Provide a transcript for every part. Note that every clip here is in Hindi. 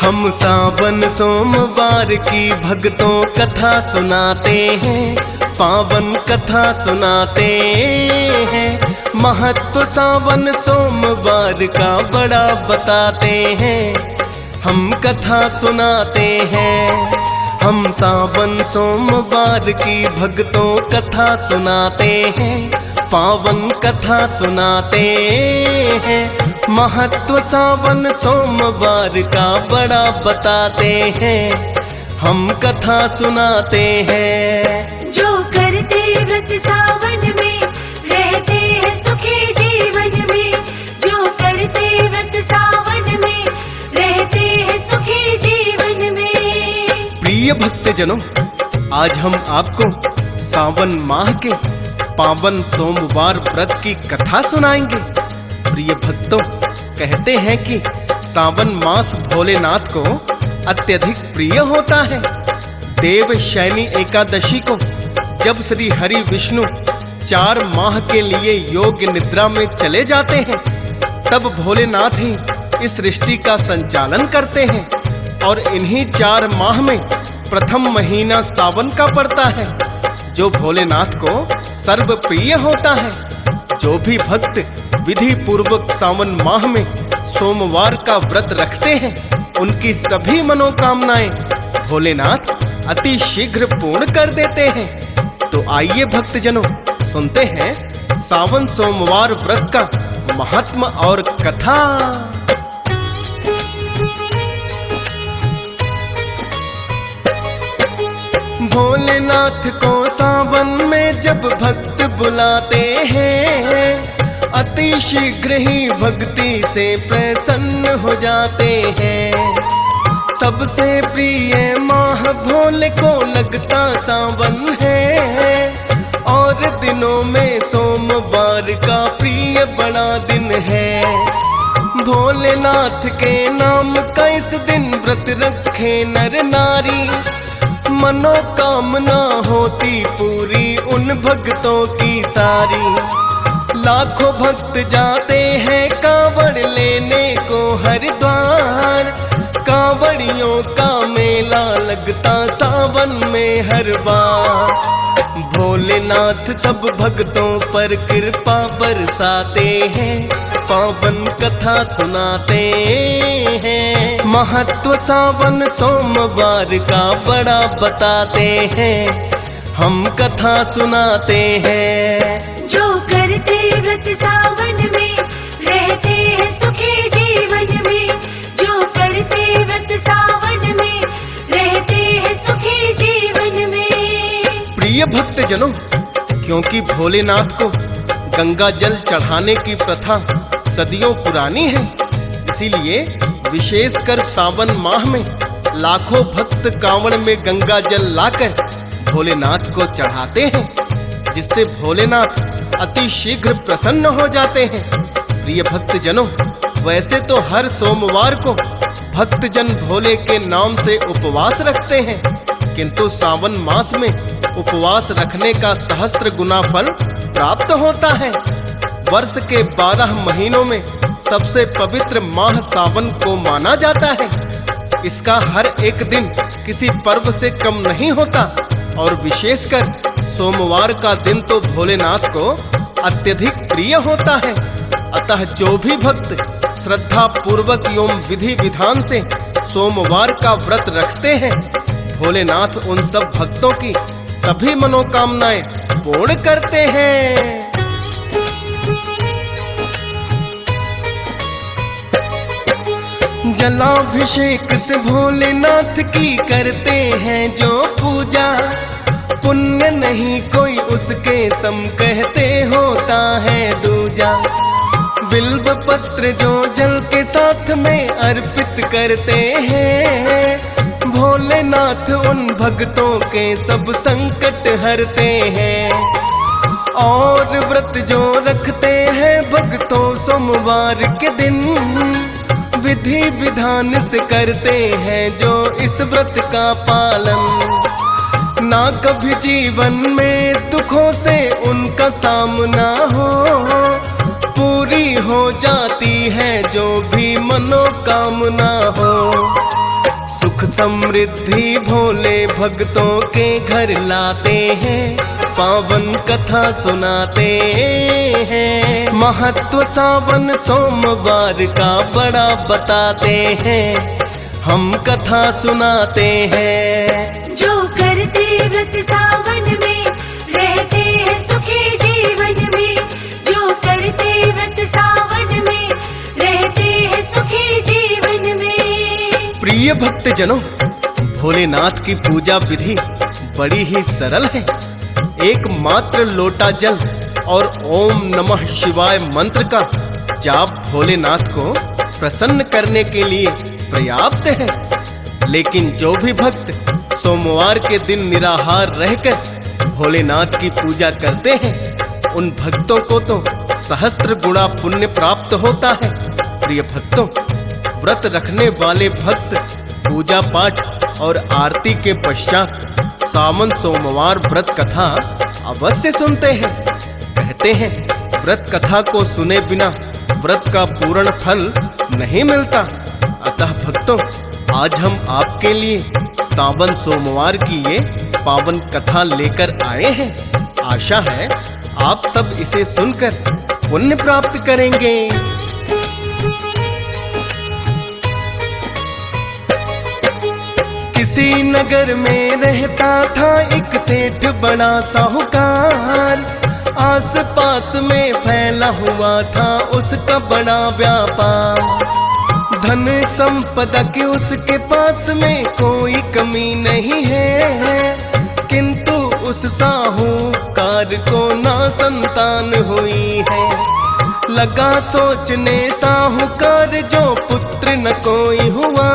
हम सावन सोमवार की भक्तों कथा सुनाते हैं, पावन कथा सुनाते हैं। महत्व सावन सोमवार का बड़ा बताते हैं, हम कथा सुनाते हैं। हम सावन सोमवार की भक्तों कथा सुनाते हैं, पावन कथा सुनाते हैं। महत्व सावन सोमवार का बड़ा बताते हैं, हम कथा सुनाते हैं। जो करते व्रत सावन में रहते हैं सुखी जीवन में, जो करते व्रत सावन में रहते हैं सुखी जीवन में। प्रिय भक्तजनों, आज हम आपको सावन माह के पावन सोमवार व्रत की कथा सुनाएंगे। प्रिय भक्तों, कहते हैं कि सावन मास भोलेनाथ को अत्यधिक प्रिय होता है। देव शयनी एकादशी को जब श्री हरि विष्णु 4 माह के लिए योग निद्रा में चले जाते हैं, तब भोलेनाथ ही इस सृष्टि का संचालन करते हैं। और इन्हीं 4 माह में प्रथम महीना सावन का पड़ता है, जो भोलेनाथ को सर्व प्रिय होता है। जो भी भक्त विधि पूर्वक सावन माह में सोमवार का व्रत रखते हैं, उनकी सभी मनोकामनाएं भोलेनाथ अति शीघ्र पूर्ण कर देते हैं। तो आइए भक्तजनों, सुनते हैं सावन सोमवार व्रत का महात्म और कथा। भोलेनाथ को सावन में जब भक्त बुलाते हैं, अति शीघ्र ही भक्ति से प्रसन्न हो जाते हैं। सबसे प्रिय माह भोले को लगता सावन है, और दिनों में सोमवार का प्रिय बड़ा दिन है। भोलेनाथ के नाम का इस दिन व्रत रखे नर नारी, मनोकामना होती पूरी उन भक्तों की सारी। लाखों भक्त जाते हैं कांवड़ लेने को हरिद्वार, कांवड़ियों का मेला लगता सावन में हर बार। भोलेनाथ सब भक्तों पर कृपा बरसाते हैं, पावन कथा सुनाते हैं। महत्व सावन सोमवार का बड़ा बताते हैं, हम कथा सुनाते हैं। जो करते व्रत सावन में रहते हैं सुखी जीवन में, जो करते व्रत सावन में रहते हैं सुखी जीवन में। प्रिय भक्तजनों, क्योंकि भोलेनाथ को गंगा जल चढ़ाने की प्रथा सदियों पुरानी है, इसीलिए विशेषकर सावन माह में लाखों भक्त कांवड़ में गंगा जल लाकर भोलेनाथ को चढ़ाते हैं, जिससे भोलेनाथ अति शीघ्र प्रसन्न हो जाते हैं। प्रिय भक्तजनों, वैसे तो हर सोमवार को भक्तजन भोले के नाम से उपवास रखते हैं, किंतु सावन मास में उपवास रखने का सहस्त्र गुना फल प्राप्त होता है। वर्ष के 12 महीनों में सबसे पवित्र माह सावन को माना जाता है। इसका हर एक दिन किसी पर्व से कम नहीं होता, और विशेषकर सोमवार का दिन तो भोलेनाथ को अत्यधिक प्रिय होता है। अतः जो भी भक्त श्रद्धा पूर्वक एवं विधि विधान से सोमवार का व्रत रखते हैं, भोलेनाथ उन सब भक्तों की सभी मनोकामनाएं पूर्ण करते हैं। जलाभिषेक से भोलेनाथ की करते हैं जो पूजा, पुण्य नहीं कोई उसके सम कहते होता है दूजा। बिल्व पत्र जो जल के साथ में अर्पित करते हैं, भोलेनाथ उन भक्तों के सब संकट हरते हैं। और व्रत जो रखते हैं भक्तों सोमवार के दिन, विधि विधान से करते हैं जो इस व्रत का पालन। ना कभी जीवन में दुखों से उनका सामना हो, पूरी हो जाती है जो भी मनोकामना हो। समृद्धि भोले भक्तों के घर लाते हैं, पावन कथा सुनाते हैं। महत्व सावन सोमवार का बड़ा बताते हैं, हम कथा सुनाते हैं। जो करते व्रत सावन में रहते हैं सुखी जीवन में, जो करते व्रत सावन में रहते हैं सुखी जीवन में। प्रिय भक्तजनों, भोलेनाथ की पूजा विधि बड़ी ही सरल है। एक मात्र लोटा जल और ओम नमः शिवाय मंत्र का जाप भोलेनाथ को प्रसन्न करने के लिए पर्याप्त है। लेकिन जो भी भक्त सोमवार के दिन निराहार रहकर भोलेनाथ की पूजा करते हैं, उन भक्तों को तो सहस्त्र गुणा पुण्य प्राप्त होता है। प्रिय भक्तों, व्रत रखने वाले भक्त पूजा पाठ और आरती के पश्चात सावन सोमवार व्रत कथा अवश्य सुनते हैं। कहते हैं, व्रत कथा को सुने बिना व्रत का पूर्ण फल नहीं मिलता। अतः भक्तों, आज हम आपके लिए सावन सोमवार की ये पावन कथा लेकर आए हैं। आशा है आप सब इसे सुनकर पुण्य प्राप्त करेंगे। किसी नगर में रहता था एक सेठ बड़ा साहूकार, आस पास में फैला हुआ था उसका बड़ा व्यापार। धन संपदा की उसके पास में कोई कमी नहीं है, किंतु उस साहूकार को ना संतान हुई है। लगा सोचने साहूकार, जो पुत्र न कोई हुआ,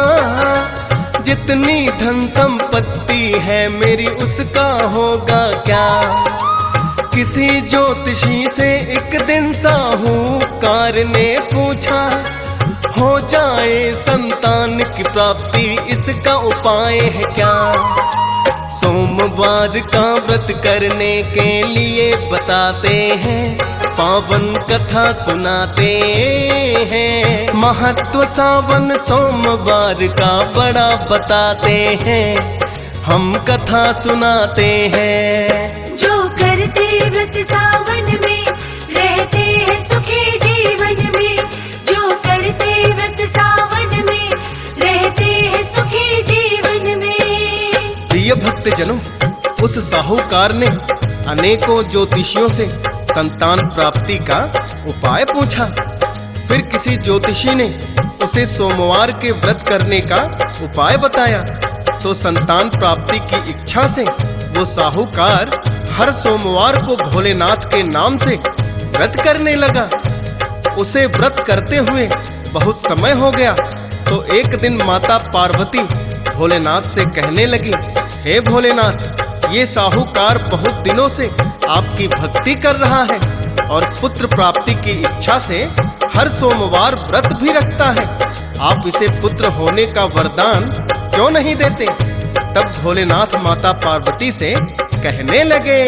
जितनी धन संपत्ति है मेरी उसका होगा क्या। किसी ज्योतिषी से एक दिन साहूकार ने पूछा, हो जाए संतान की प्राप्ति इसका उपाय है क्या। सोमवार का व्रत करने के लिए बताते हैं, पावन कथा सुनाते हैं। महत्व सावन सोमवार का बड़ा बताते हैं, हम कथा सुनाते हैं। जो करते व्रत सावन में रहते हैं सुखी जीवन में, जो करते व्रत सावन में रहते हैं सुखी जीवन में। प्रिय भक्तजनों, उस साहूकार ने अनेकों ज्योतिषियों से संतान प्राप्ति का उपाय पूछा। फिर किसी ज्योतिषी ने उसे सोमवार के व्रत करने का उपाय बताया, तो संतान प्राप्ति की इच्छा से वो साहूकार हर सोमवार को भोलेनाथ के नाम से व्रत करने लगा। उसे व्रत करते हुए बहुत समय हो गया, तो एक दिन माता पार्वती भोलेनाथ से कहने लगी, हे भोलेनाथ, ये साहूकार बहुत दिनों से आपकी भक्ति कर रहा है और पुत्र प्राप्ति की इच्छा से हर सोमवार व्रत भी रखता है। आप इसे पुत्र होने का वरदान क्यों नहीं देते। तब भोलेनाथ माता पार्वती से कहने लगे,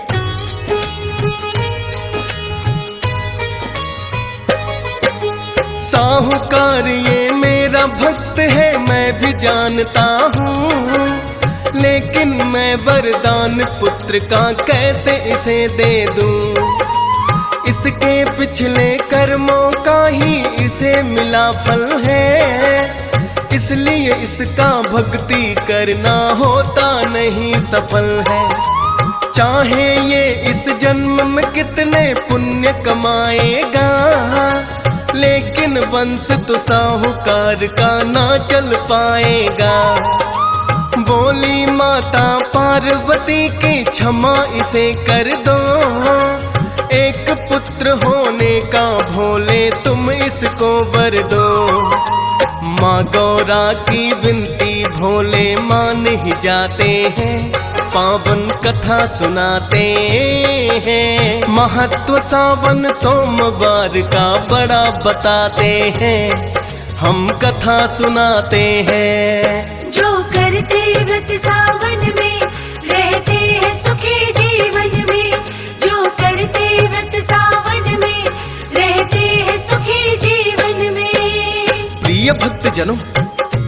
साहूकार ये मेरा भक्त है मैं भी जानता हूँ, लेकिन मैं वरदान पुत्र का कैसे इसे दे दूं। इसके पिछले कर्मों का ही इसे मिला फल है, इसलिए इसका भक्ति करना होता नहीं सफल है। चाहे ये इस जन्म में कितने पुण्य कमाएगा, लेकिन वंश तो साहूकार का ना चल पाएगा। बोली माता पार्वती की क्षमा इसे कर दो, एक पुत्र होने का भोले तुम इसको वर दो। माँ गौरा की विनती भोले मान ही जाते हैं, पावन कथा सुनाते हैं। महत्व सावन सोमवार का बड़ा बताते हैं, हम कथा सुनाते हैं। जो करते व्रत सावन में रहते हैं सुखी जीवन में, जो करते व्रत सावन में रहते हैं सुखी जीवन में। प्रिय भक्तजनों, पहले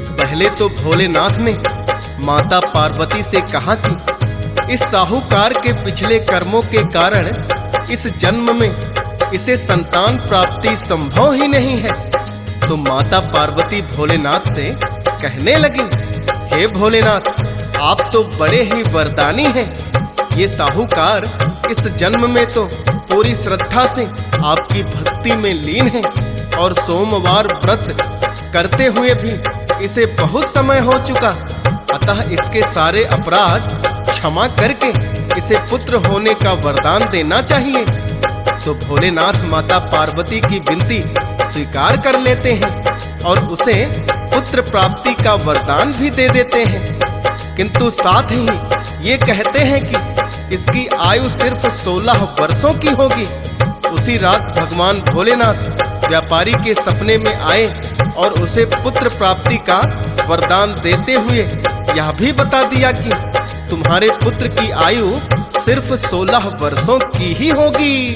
पहले तो भोलेनाथ ने माता पार्वती से कहा कि इस साहूकार के पिछले कर्मों के कारण इस जन्म में इसे संतान प्राप्ति संभव ही नहीं है। तो माता पार्वती भोलेनाथ से कहने लगी, हे भोलेनाथ, आप तो बड़े ही वरदानी हैं। ये साहूकार इस जन्म में तो पूरी श्रद्धा से आपकी भक्ति में लीन है और सोमवार व्रत करते हुए भी इसे बहुत समय हो चुका, अतः इसके सारे अपराध क्षमा करके इसे पुत्र होने का वरदान देना चाहिए। तो भोलेनाथ माता पार्वती की विनती स्वीकार कर लेते हैं और उसे पुत्र प्राप्ति का वरदान भी दे देते हैं, किंतु साथ ही ये कहते हैं कि इसकी आयु सिर्फ 16 वर्षों की होगी। उसी रात भगवान भोलेनाथ व्यापारी के सपने में आए और उसे पुत्र प्राप्ति का वरदान देते हुए यह भी बता दिया कि तुम्हारे पुत्र की आयु सिर्फ 16 वर्षों की ही होगी।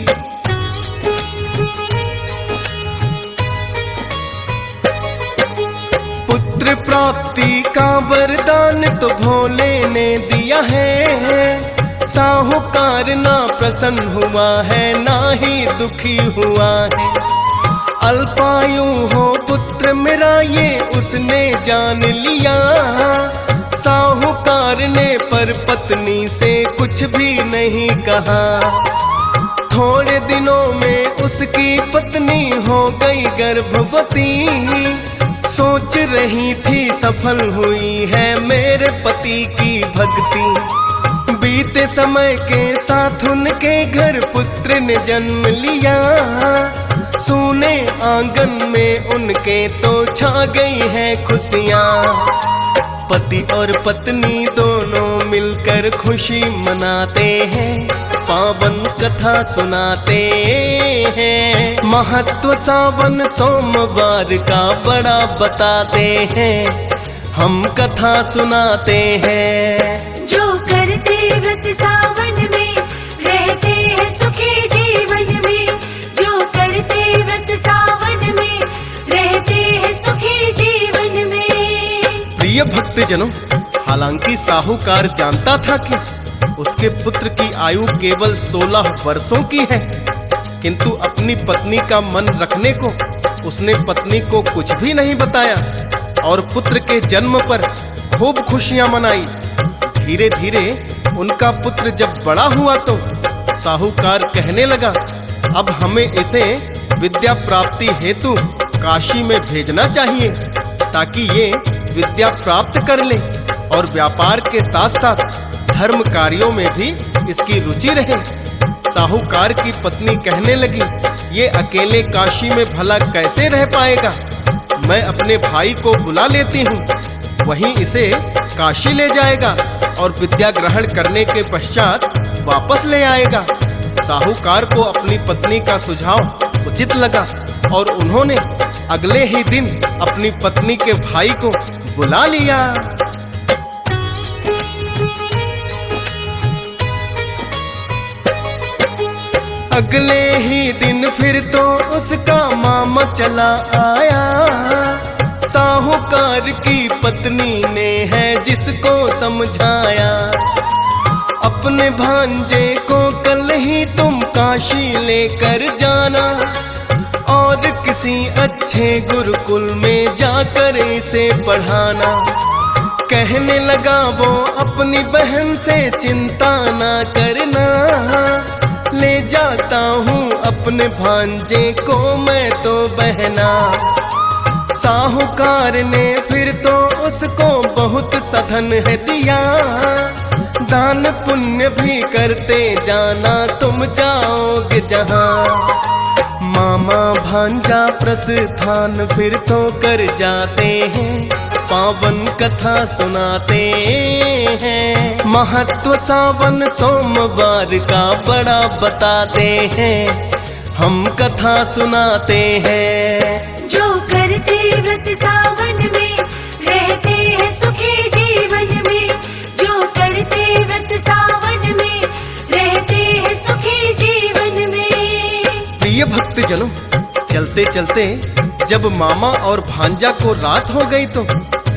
पुत्र प्राप्ति का वरदान तो भोले ने दिया है, साहूकार ना प्रसन्न हुआ है ना ही दुखी हुआ है। अल्पायु हो पुत्र मेरा ये उसने जान लिया, साहूकार ने पर पत्नी से कुछ भी नहीं कहा। थोड़े दिनों में उसकी पत्नी हो गई गर्भवती, सोच रही थी सफल हुई है मेरे पति की भक्ति। बीते समय के साथ उनके घर पुत्र ने जन्म लिया, सूने आंगन में उनके तो छा गई है खुशियाँ। पति और पत्नी दोनों मिलकर खुशी मनाते हैं, पावन कथा सुनाते हैं। महत्व सावन सोमवार का बड़ा बताते हैं, हम कथा सुनाते हैं। जो करते व्रत सावन में रहते हैं सुखी जीवन में, जो करते व्रत सावन में रहते हैं सुखी जीवन में। प्रिय भक्तजनों, हालांकि साहूकार जानता था कि उसके पुत्र की आयु केवल 16 वर्षों की है, किंतु अपनी पत्नी का मन रखने को उसने पत्नी को कुछ भी नहीं बताया और पुत्र के जन्म पर खूब खुशियां मनाई। धीरे धीरे उनका पुत्र जब बड़ा हुआ तो साहूकार कहने लगा, अब हमें इसे विद्या प्राप्ति हेतु काशी में भेजना चाहिए, ताकि ये विद्या प्राप्त कर ले और व्यापार के साथ साथ धर्म कार्यों में भी इसकी रुचि रहे। साहूकार की पत्नी कहने लगी, ये अकेले काशी में भला कैसे रह पाएगा, मैं अपने भाई को बुला लेती हूँ, वहीं इसे काशी ले जाएगा और विद्या ग्रहण करने के पश्चात वापस ले आएगा। साहूकार को अपनी पत्नी का सुझाव उचित लगा और उन्होंने अगले ही दिन अपनी पत्नी के भाई को बुला लिया। अगले ही दिन फिर तो उसका मामा चला आया, साहूकार की पत्नी ने है जिसको समझाया। अपने भांजे को कल ही तुम काशी लेकर जाना और किसी अच्छे गुरुकुल में जाकर इसे पढ़ाना। कहने लगा वो अपनी बहन से, चिंता ना करना, ले जाता हूँ अपने भांजे को मैं तो बहना। साहूकार ने फिर तो उसको बहुत सधन है दिया, दान पुण्य भी करते जाना तुम जाओगे जहाँ। मामा भांजा प्रस्थान फिर तो कर जाते हैं, पावन कथा सुनाते हैं। महत्व सावन सोमवार का बड़ा बताते हैं, हम कथा सुनाते हैं। जो करते व्रत सावन में रहते हैं सुखी जीवन में, जो करते व्रत सावन में रहते हैं सुखी जीवन में। प्रिय भक्तजनों, चलते चलते जब मामा और भांजा को रात हो गई तो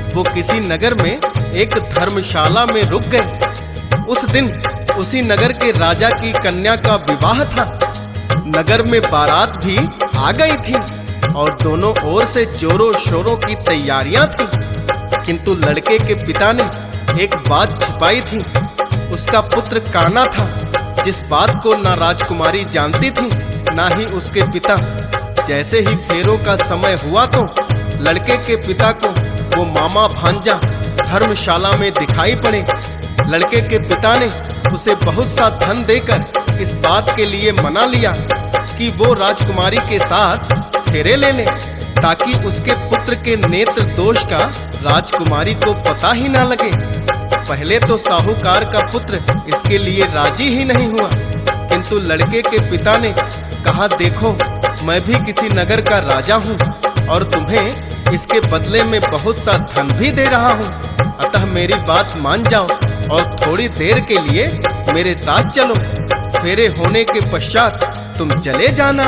वो किसी नगर में एक धर्मशाला में रुक गए। उस दिन उसी नगर के राजा की कन्या का विवाह था। नगर में बारात भी आ गई थी और दोनों ओर से जोरों शोरों की तैयारियां थी। किंतु लड़के के पिता ने एक बात छिपाई थी। उसका पुत्र काना था, जिस बात को ना राजकुमारी जानती थी ना ही उसके पिता। जैसे ही फेरों का समय हुआ तो लड़के के पिता को वो मामा भांजा धर्मशाला में दिखाई पड़े। लड़के के पिता ने उसे बहुत सा धन देकर इस बात के लिए मना लिया कि वो राजकुमारी के साथ फेरे ले ले, ताकि उसके पुत्र के नेत्र दोष का राजकुमारी को पता ही ना लगे। पहले तो साहूकार का पुत्र इसके लिए राजी ही नहीं हुआ, किंतु लड़के के पिता ने कहा, देखो मैं भी किसी नगर का राजा हूँ और तुम्हें इसके बदले में बहुत सा धन भी दे रहा हूँ। अतः मेरी बात मान जाओ और थोड़ी देर के लिए मेरे साथ चलो। फेरे होने के पश्चात तुम चले जाना।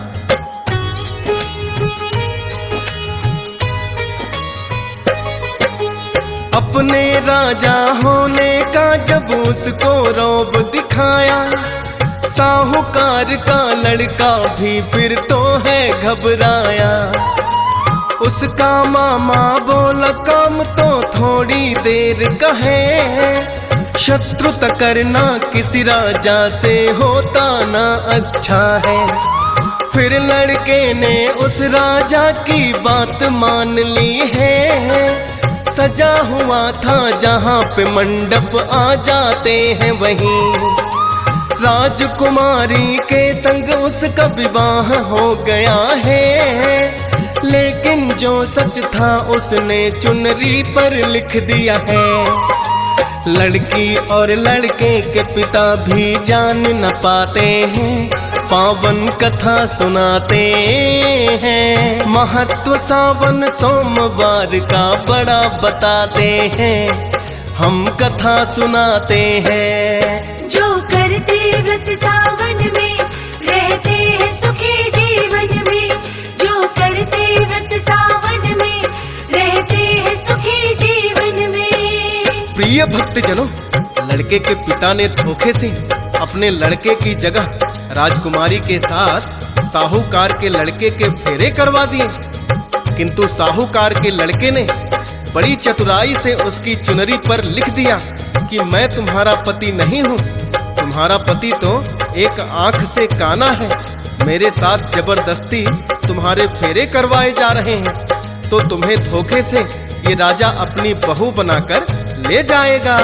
अपने राजा होने का जब उसको रौब दिखाया, साहूकार का लड़का भी फिर तो है घबराया। उसका मामा बोला, काम तो थोड़ी देर का है, शत्रुता करना किसी राजा से होता ना अच्छा है। फिर लड़के ने उस राजा की बात मान ली है। सजा हुआ था जहाँ पे मंडप आ जाते हैं वहीं राजकुमारी के संग उसका विवाह हो गया है। लेकिन जो सच था उसने चुनरी पर लिख दिया है। लड़की और लड़के के पिता भी जान न पाते हैं, पावन कथा सुनाते हैं। महत्व सावन सोमवार का बड़ा बताते हैं, हम कथा सुनाते हैं। जो करते व्रत सावन में रहते हैं सुखी जीवन में। जो करते व्रत सावन में रहते हैं सुखी जीवन में। प्रिय भक्तजनों, लड़के के पिता ने धोखे से अपने लड़के की जगह राजकुमारी के साथ साहूकार के लड़के के फेरे करवा दिए। किंतु साहूकार के लड़के ने बड़ी चतुराई से उसकी चुनरी पर लिख दिया कि मैं तुम्हारा पति नहीं हूँ, तुम्हारा पति तो एक आंख से काना है। मेरे साथ जबरदस्ती तुम्हारे फेरे करवाए जा रहे हैं, तो तुम्हें धोखे से ये राजा अपनी बहू बनाकर ले जाएगा।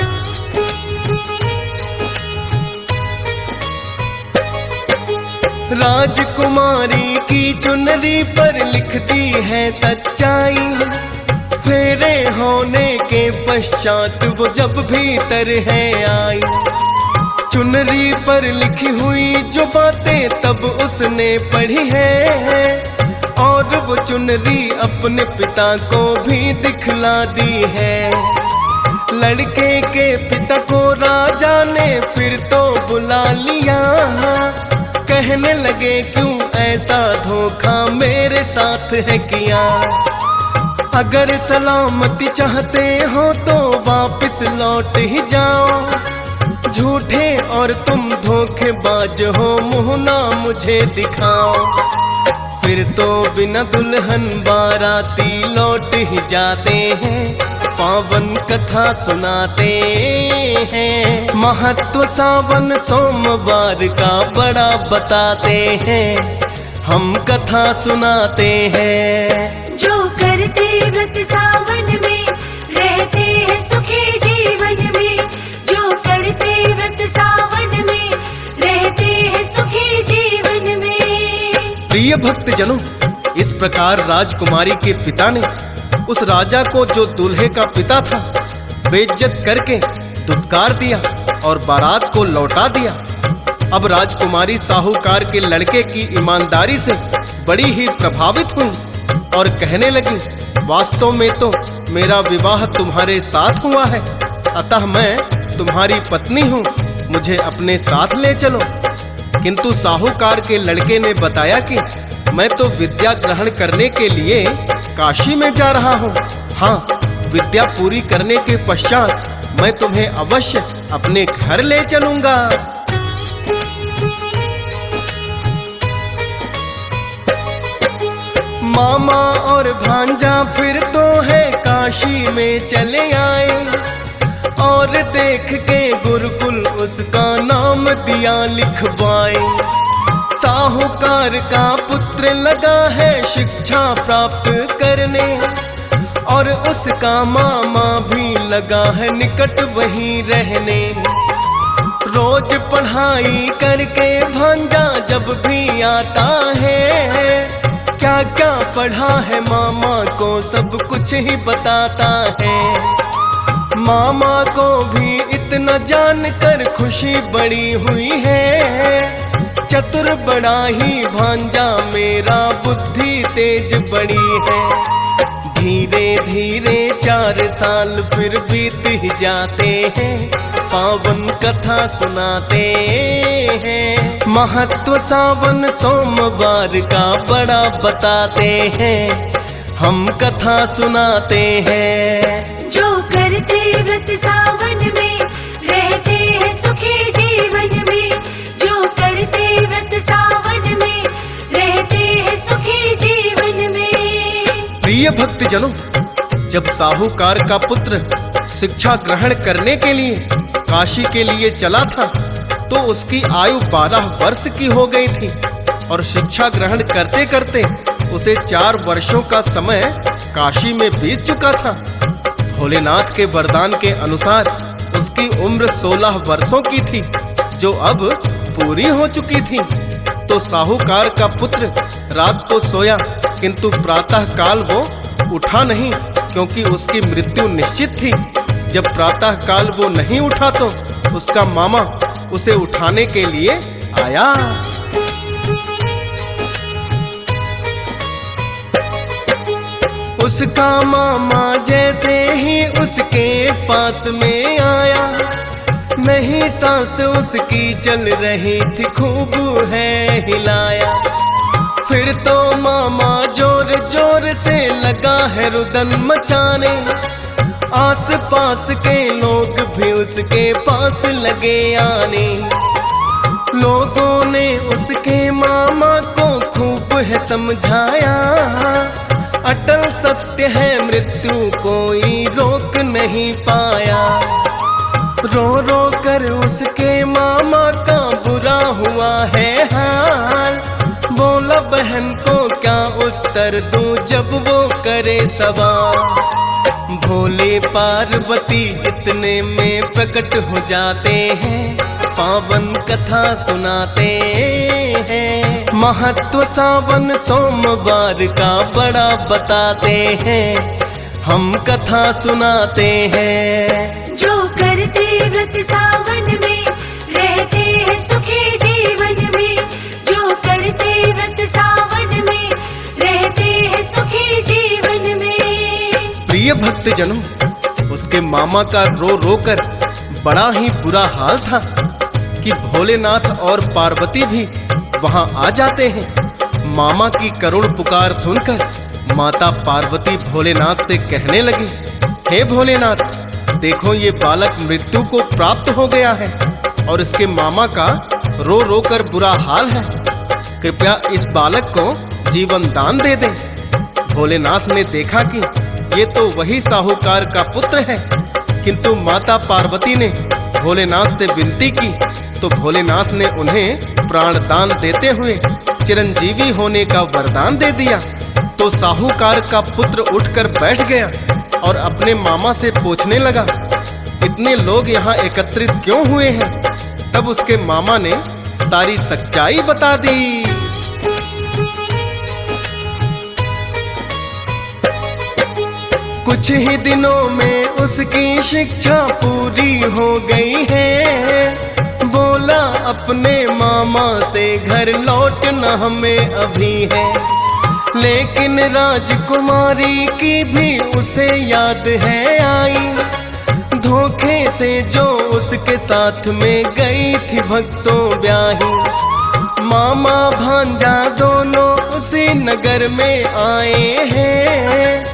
राजकुमारी की चुनरी पर लिख दी है सच्चाई। फेरे होने के पश्चात वो जब भीतर है आई, चुनरी पर लिखी हुई जो बातें तब उसने पढ़ी है, और वो चुनरी अपने पिता को भी दिखला दी है। लड़के के पिता को राजा ने फिर तो बुला लिया, कहने लगे क्यों ऐसा धोखा मेरे साथ है किया। अगर सलामती चाहते हो तो वापस लौट ही जाओ। झूठे और तुम धोखेबाज हो, मुँह ना मुझे दिखाओ। फिर तो बिना दुल्हन बाराती लौट ही जाते हैं, पावन कथा सुनाते हैं। महत्व सावन सोमवार का बड़ा बताते हैं, हम कथा सुनाते हैं। जो करते व्रत सावन में रहते हैं सुखी जीवन में। जो करते व्रत सावन में रहते हैं सुखी जीवन में। प्रिय भक्तजनों, इस प्रकार राजकुमारी के पिता ने उस राजा को, जो दूल्हे का पिता था, बेइज्जत करके धुतकार दिया और बारात को लौटा दिया। अब राजकुमारी साहूकार के लड़के की ईमानदारी से बड़ी ही प्रभावित हुई और कहने लगी, वास्तव में तो मेरा विवाह तुम्हारे साथ हुआ है, अतः मैं तुम्हारी पत्नी हूँ, मुझे अपने साथ ले चलो। किंतु साहूकार के लड़के ने बताया कि मैं तो विद्या ग्रहण करने के लिए काशी में जा रहा हूँ। हाँ, विद्या पूरी करने के पश्चात मैं तुम्हें अवश्य अपने घर ले चलूंगा। मामा और भांजा फिर तो है काशी में चले आए, और देख के गुरुकुल उसका नाम दिया लिखवाए। साहूकार का पुत्र लगा है शिक्षा प्राप्त करने, और उसका मामा भी लगा है निकट वहीं रहने। रोज पढ़ाई करके भांजा जब भी आता है, क्या क्या पढ़ा है मामा को सब कुछ ही बताता है। मामा को भी इतना जानकर खुशी बड़ी हुई है, चतुर बड़ा ही भांजा मेरा, बुद्धि तेज बड़ी है। धीरे धीरे 4 साल फिर बीत ही जाते हैं, पावन कथा सुनाते हैं। महत्व सावन सोमवार का बड़ा बताते हैं, हम कथा सुनाते हैं। जो करते व्रत सावन में रहते हैं सुखी जीवन में, जो करते व्रत सावन में रहते हैं सुखी जीवन में। प्रिय भक्तजनों, जब साहूकार का पुत्र शिक्षा ग्रहण करने के लिए काशी के लिए चला था, तो उसकी आयु 12 वर्ष की हो गई थी, और शिक्षा ग्रहण करते करते उसे 4 वर्षों का समय काशी में बीत चुका था। भोलेनाथ के वरदान के अनुसार उसकी उम्र 16 वर्षों की थी, जो अब पूरी हो चुकी थी। तो साहूकार का पुत्र रात को सोया, किंतु प्रातः काल वो उठा नहीं, क्योंकि उसकी मृत्यु निश्चित थी। जब प्रातः काल वो नहीं उठा तो उसका मामा उसे उठाने के लिए आया। उसका मामा जैसे ही उसके पास में आया, नहीं सांस उसकी चल रही थी, खूब है हिलाया। फिर तो मामा जोर जोर से लगा है रुदन मचाने, आस पास के लोग भी उसके पास लगे आने। लोगों ने उसके मामा को खूब है समझाया, अटल सत्य है मृत्यु कोई रोक नहीं पाया। रो रो कर उसके मामा का बुरा हुआ है हाल, बोला बहन को क्या उत्तर दूं जब वो करे सवाल। भोले पार्वती इतने में प्रकट हो जाते हैं, पावन कथा सुनाते हैं। महत्व सावन सोमवार का बड़ा बताते हैं, हम कथा सुनाते हैं। जो करते व्रत सावन में रहते हैं सुखी जीवन में, जो करते व्रत सावन में रहते हैं सुखी जीवन में। प्रिय भक्तजनों, उसके मामा का रो रो कर बड़ा ही बुरा हाल था कि भोलेनाथ और पार्वती भी वहां आ जाते हैं। मामा की करुण पुकार सुनकर माता पार्वती भोलेनाथ से कहने लगी, हे भोलेनाथ, देखो ये बालक मृत्यु को प्राप्त हो गया है और इसके मामा का रो रो कर बुरा हाल है। कृपया इस बालक को जीवन दान दे दें। भोलेनाथ ने देखा कि ये तो वही साहूकार का पुत्र है, किंतु माता पार्वती ने भोलेनाथ से विनती की तो भोलेनाथ ने उन्हें प्राण दान देते हुए चिरंजीवी होने का वरदान दे दिया। तो साहूकार का पुत्र उठकर बैठ गया और अपने मामा से पूछने लगा, इतने लोग यहाँ एकत्रित क्यों हुए हैं? तब उसके मामा ने सारी सच्चाई बता दी। कुछ ही दिनों में उसकी शिक्षा पूरी हो गई है। बोला अपने मामा से घर लौटना हमें अभी है, लेकिन राजकुमारी की भी उसे याद है आई, धोखे से जो उसके साथ में गई थी भक्तों ब्याही। मामा भांजा दोनों उसी नगर में आए हैं,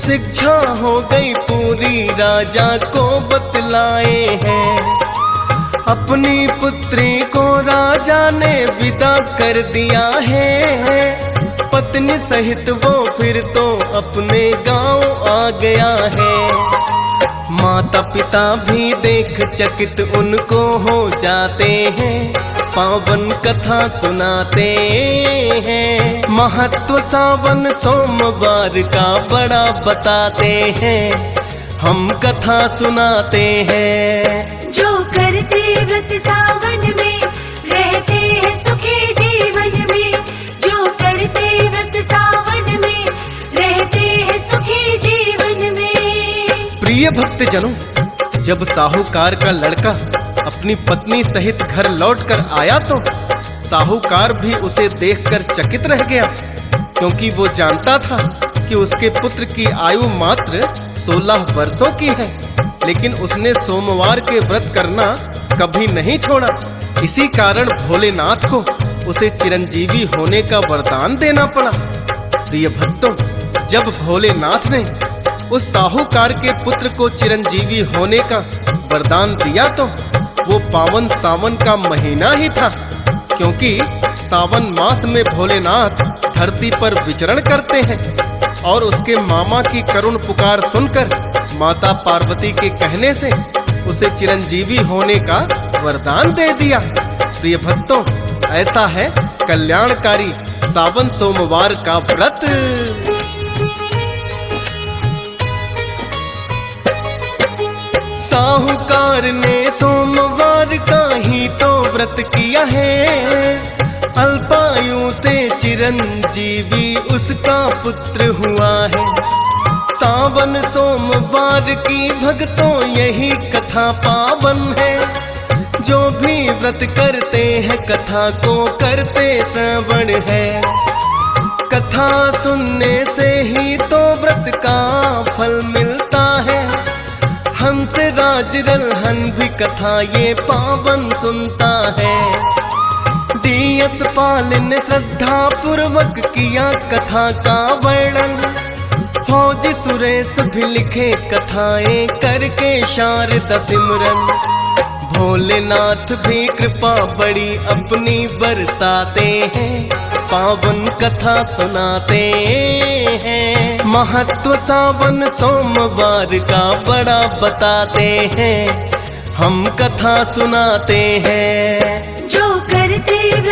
शिक्षा हो गई पूरी राजा को बतलाए हैं। अपनी पुत्री को राजा ने विदा कर दिया है। पत्नी सहित वो फिर तो अपने गांव आ गया है। माता पिता भी देख चकित उनको हो जाते हैं। पावन कथा सुनाते हैं। महत्व सावन सोमवार का बड़ा बताते हैं। हम कथा सुनाते हैं। जो करते व्रत सावन में रहते हैं सुखी जीवन में। जो करते व्रत सावन में रहते हैं सुखी जीवन में। प्रिय भक्तजनों, जब साहूकार का लड़का अपनी पत्नी सहित घर लौटकर आया तो साहूकार भी उसे देखकर चकित रह गया, क्योंकि वो जानता था कि उसके पुत्र की आयु मात्र 16 वर्षों की है। लेकिन उसने सोमवार के व्रत करना कभी नहीं छोड़ा। इसी कारण भोलेनाथ को उसे चिरंजीवी होने का वरदान देना पड़ा। प्रिय भक्तों, जब भोलेनाथ ने उस साहूकार के पुत्र को चिरंजीवी होने का वरदान दिया तो वो पावन सावन का महीना ही था, क्योंकि सावन मास में भोलेनाथ धरती पर विचरण करते हैं। और उसके मामा की करुण पुकार सुनकर माता पार्वती के कहने से उसे चिरंजीवी होने का वरदान दे दिया। प्रिय भक्तों, ऐसा है कल्याणकारी सावन सोमवार का व्रत। साहूकार ने सोमवार का ही तो व्रत किया है। अल्पायु से चिरंजीवी उसका पुत्र हुआ है। सावन सोमवार की भक्तों यही कथा पावन है। जो भी व्रत करते हैं कथा को करते श्रवण है। कथा सुनने से ही तो व्रत का फल मिलता है। हंस राज रल्हन भी कथा ये पावन सुनता है। DS पाल ने श्रद्धा पूर्वक किया कथा का वर्णन। फौजी सुरेश भी लिखे कथाएं करके शारदा सिमरन। भोलेनाथ भी कृपा बड़ी अपनी बरसाते हैं। पावन कथा सुनाते हैं। महत्व सावन सोमवार का बड़ा बताते हैं। हम कथा सुनाते हैं। जो करते